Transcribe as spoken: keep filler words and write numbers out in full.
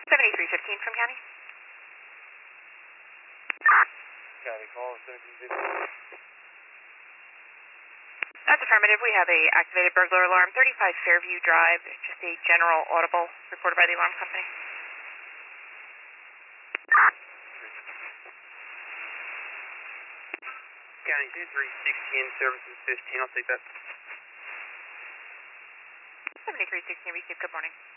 seventy-three fifteen from county. County call seventy-three fifteen. That's affirmative. We have a activated burglar alarm, thirty-five Fairview Drive, just a general audible reported by the alarm company. County two three sixteen, services fifteen, I'll take that. seventy-three sixteen, receive, good morning.